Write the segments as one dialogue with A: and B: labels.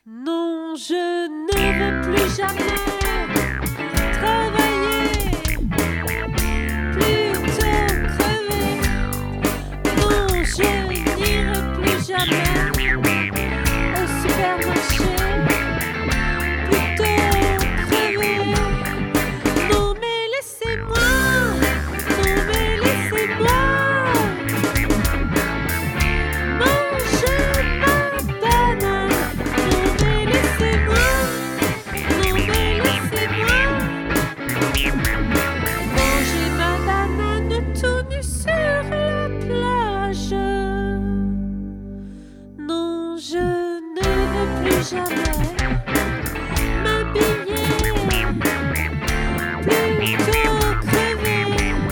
A: Non, je ne veux plus jamais travailler, plutôt crever. Non, je n'irai plus jamais au supermarché, plutôt crever. Non, mais laissez-moi, non, mais laissez-moi manger ma banane. Non, mais laissez-moi, non, mais laissez-moi manger ma banane tout nu sur la plage. Non, je ne veux plus jamais m'habiller, plutôt crever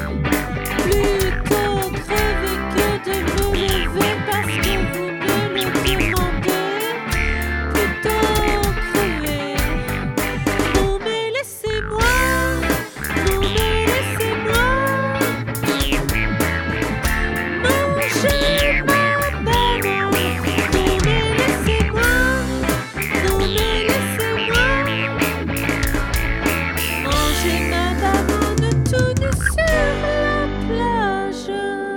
A: que de me lever parce que vous me le demandez, plutôt crever. Non, mais laissez-moi, non, mais laissez-moi manger ma banane. Non, mais laissez-moi, non, mais laissez-moi manger ma banane tout nu sur la plage.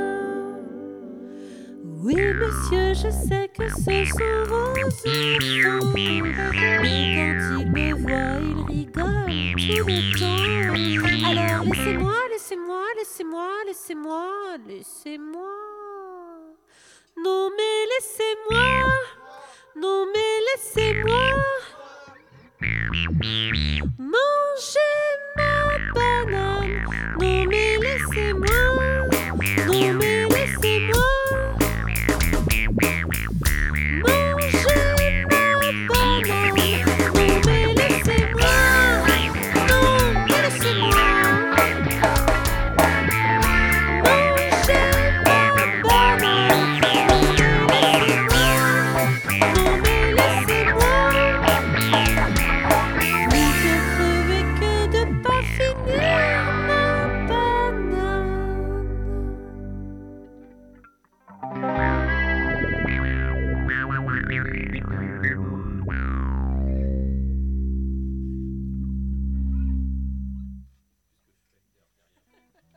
A: Oui, monsieur, je sais que ce sont vos enfants, mais quand ils me voient, ils rigolent tout le temps. Alors laissez-moi, laissez-moi, laissez-moi, laissez-moi, laissez-moi. Non, mais laissez-moi, non, mais laissez-moi manger ma banane. Non, mais laissez-moi, non, mais